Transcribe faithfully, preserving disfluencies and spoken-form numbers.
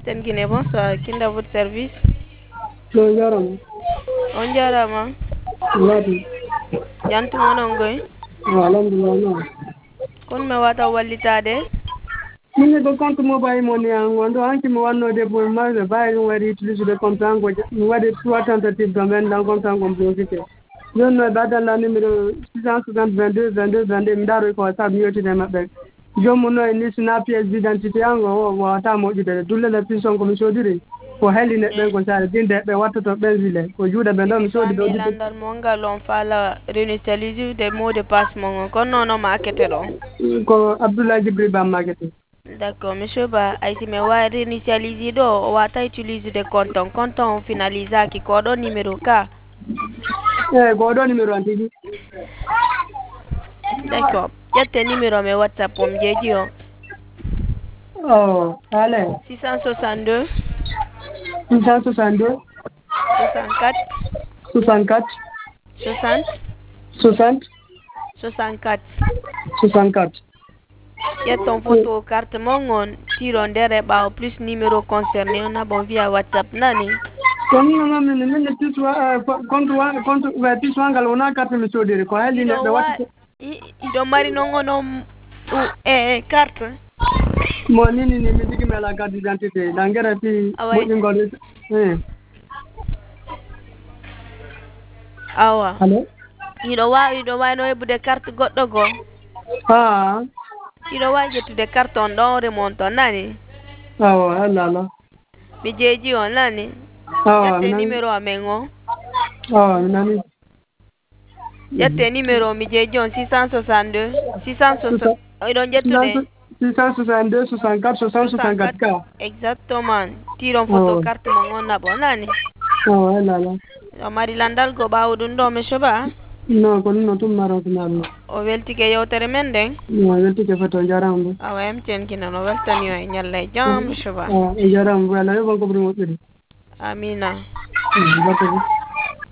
Ten Guinée, bonsoir. Qui est à votre service? Bonjour. On jarama. Lati. Yantu monongoy. Alhamdulillah. Kon me wata wallitade. Min ko compte mobile money an wondo anki mo wanno de pour ma de bayi wari utiliser de compte an go mi wadi trois tentatives dans vingt dans compte an go bloqué. Non no data la numéro six cent soixante vingt-deux vingt-deux vingt-deux mi daro ko sa mi yoti de mabbe. Jomu no ni sina pièce d'identité an go wa ta mo de dulle la pison ko mi sodiri. Ko heli ne ben ko sare dinde be watto to ben zile ko juuda be do mi sodi do di landal monga lon fala réinitialiser des mots de passe mon kon nono marketé do ko Abdoulaye Djibril Ba marketé. D'accord, monsieur Ba, aïsi me wa réinitialiser do o wata utiliser des comptes compte on finalisa ki ko do numéro ka. Eh ko do numéro antigi. D'accord. Yette numéro me WhatsApp om jeji o. Oh, allez. six cent soixante-deux six cent soixante-deux soixante-quatre soixante-quatre soixante soixante soixante-quatre soixante-quatre. Y'a ton photo carte mongon tiron dere ba plus numéro concerné on a bon via WhatsApp nani. Comme nous avons mis le petit soir contre contre le petit soir on a carte monsieur dire quoi elle dit le WhatsApp. Il do mari non on eh carte. Mo ni ni ni mi digi me la carte d'identité dangere ti mo ngol eh. Awa. Allô? Ido wa ido wa no ebude carte goddo go. Ah. Ido wa jetude carte on don remonto nani. Awa ala ala. Mi jeji on nani. Awa yate numéro amengo. Awa nani. Yate numéro mi jeji on six cent soixante-deux six cent soixante. Ido jetude six cent soixante-deux soixante-quatre soixante-quatre ka. Exactement. Tiron photo carte mongon na bonani. Awa ala ala. O mari landal go bawdun do monsieur Ba. No ko no tum maro ko nallo. O welti ke yewtere men den. No welti ke fato jarambo. Awa em ten kina no weltani o nyalle jam monsieur Ba. Ah jarambo ala yo ko bru mo. Amina. Mm,